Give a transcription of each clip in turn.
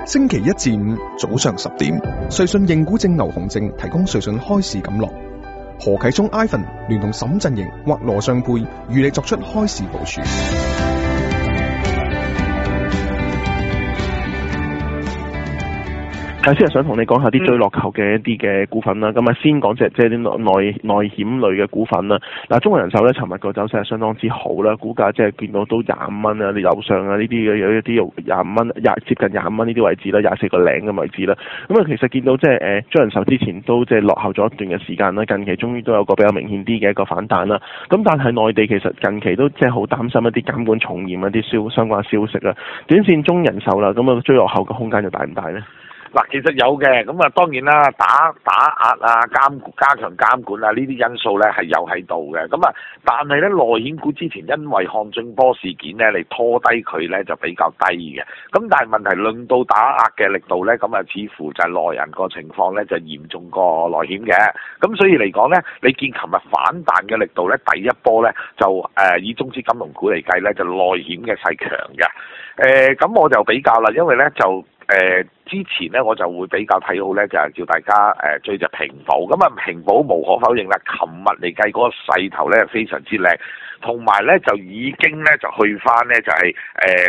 星期一至五早上10點，瑞信認股證牛熊證提供瑞信開市錦囊。何啟聰 Ivan 聯同沈振盈或羅尚佩與你作出開市部署。 先係想同你講下啲追落後嘅一啲嘅股份啦，咁啊先講隻即係啲內險類嘅股份啦。嗱，中國人壽咧，尋日個走勢係相當之好啦，股價即係見到都25蚊啊，你樓上啊呢啲嘅有一啲25蚊，接近25蚊呢啲位置啦，24個零嘅位置啦。咁啊，其實見到即係中國人壽之前都即係落後咗一段嘅時間啦，近期終於都有個比較明顯啲嘅一個反彈啦。咁但係內地其實近期都即係好擔心一啲監管重嚴一啲相關消息啦。短線中人壽啦，咁啊追落後嘅空間就大唔大咧？ 嗱，其實有嘅，咁啊當然啦，打壓啊、加強監管啊呢啲因素咧係有喺度嘅，咁啊但係咧內險股之前因為漢俊波事件咧嚟拖低佢咧就比較低嘅，咁但係問題論到打壓嘅力度咧，咁啊似乎就係內人個情況咧就嚴重過內險嘅，咁所以嚟講咧，你見琴日反彈嘅力度咧，第一波咧就以中資金融股嚟計咧就內險嘅勢強嘅，咁我就比較啦，因為咧就之前咧我就會比較睇好咧，就係叫大家追隻平保，咁啊平保無可否認啦，琴日嚟計嗰個勢頭咧非常之靚，同埋咧就已經咧就去翻咧就係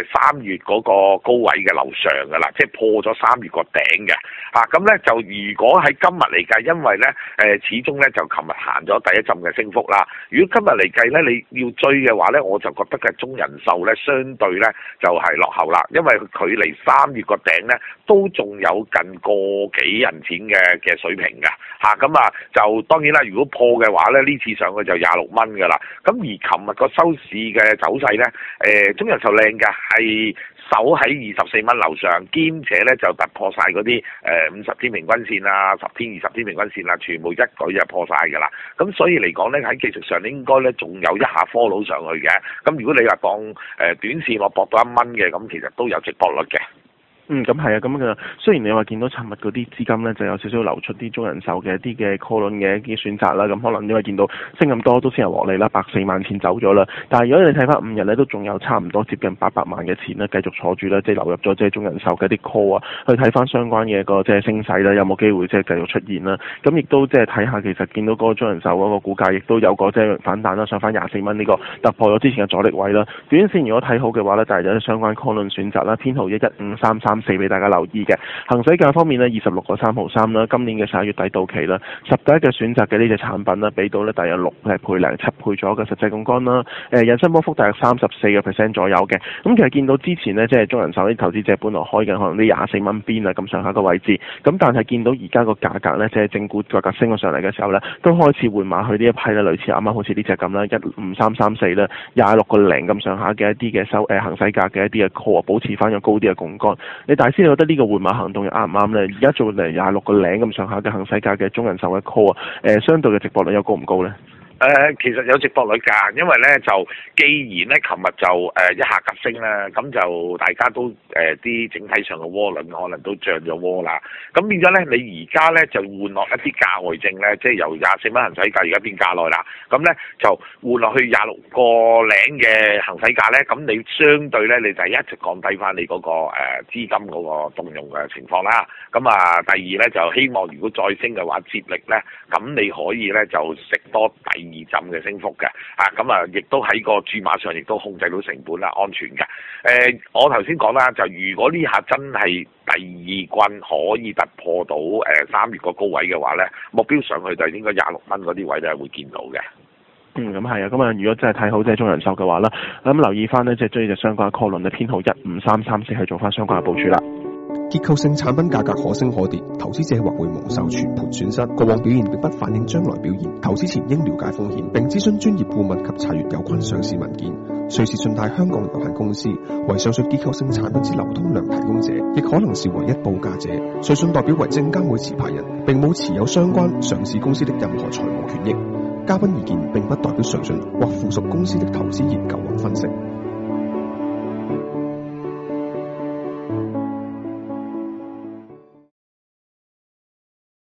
3月嗰個高位嘅樓上噶啦，即係破咗3月個頂嘅咁咧就如果喺今日嚟計，因為咧始終咧就琴日行咗第一陣嘅升幅啦，如果今日嚟計咧你要追嘅話咧，我就覺得嘅中人壽咧相對咧就係落後啦，因為距離3月個頂咧都仲有近個幾銀錢嘅水平㗎咁啊就當然啦，如果破嘅話咧，呢次上去就26蚊㗎啦。咁而琴日個收市嘅走勢咧，中人壽靚嘅係守喺24蚊樓上，兼且咧就突破晒嗰啲50天平均線啊、10天、20天平均線啊，全部一舉就破晒㗎啦。咁所以嚟講咧，喺技術上應該咧仲有一下 follow 上去嘅。咁如果你話當短線我搏到1蚊嘅，咁其實都有值博率嘅。 咁係啊，咁嘅雖然你話見到尋日嗰啲資金咧就有少少流出啲中人壽嘅一啲嘅 call 輪嘅一啲選擇啦，咁可能因為見到升咁多都先係獲利啦，140萬錢走咗啦。但係如果你睇翻5日咧，都仲有差唔多接近800萬嘅錢咧繼續坐住啦，即係流入咗即係中人壽嘅啲 call 啊，去睇翻相關嘅一個即係升勢啦，有冇機會即係繼續出現啦？咁亦都即係睇下其實見到嗰個中人壽嗰個股價亦都有個即係反彈啦，上翻24蚊呢個突破咗之前嘅阻力位啦。短線如果睇好嘅話咧，就係有啲相關 call 輪選擇啦，編號115334俾大家留意嘅。行使價方面呢，26個3毫3啦，今年嘅11月底到期啦，11嘅選擇嘅呢隻產品啦，俾到呢大約6倍零7倍左右嘅實際槓桿啦，引申波幅大約34% 左右嘅。咁其實見到之前呢，即係中人壽啲投資者本來開緊可能啲24蚊邊啊咁上下個位置，咁但係見到而家個價格呢，即係正股價格升咗上嚟嘅時候呢，都開始換馬去呢一批呢，類似啱啱好似呢隻咁啦，15334啦，26個零咁上下嘅一啲嘅行使價嘅一啲嘅 call 保持翻個高啲嘅槓桿。你大師你覺得呢個換馬行動又啱唔啱呢？而家做嚟26個零咁上下嘅行使價嘅中人壽嘅 call 相對嘅值博率有高唔高呢？ 其實有值博率㗎，因為咧就既然咧琴日就一下急升啦，咁就大家都啲整體上嘅窩輪可能都漲咗窩啦，咁變咗咧你而家咧就換落一啲價外證咧，即係由24蚊行使價而家變價內啦，咁咧就換落去26個零嘅行使價咧，咁你相對咧你就一直降低翻你嗰個資金嗰個動用嘅情況啦。咁啊第二咧就希望如果再升嘅話接力咧，咁你可以咧就食多第2浸嘅升幅嘅，咁啊，亦都喺個注碼上亦都控制到成本啦，安全嘅。我頭先講啦，就如果呢下真係第2棍可以突破到3月個高位嘅話咧，目標上去就應該26蚊嗰啲位咧會見到嘅。 咁係啊，咁啊，如果真係睇好即係中人壽嘅話啦，咁留意翻呢，即係追隻相關 call 輪嘅編號15334去做翻相關嘅部署啦。 結構性產品價格可升可跌，投資者或會蒙受全盤損失。過往表現並不反映將來表現，投資前應了解風險，並諮詢專業顧問及查閱有關上市文件。瑞士信貸香港有限公司為上述結構性產品之流通量提供者，亦可能是唯一報價者。瑞信代表為證監會持牌人，並冇持有相關上市公司的任何財務權益。嘉賓意見並不代表瑞信或附屬公司的投資研究或分析。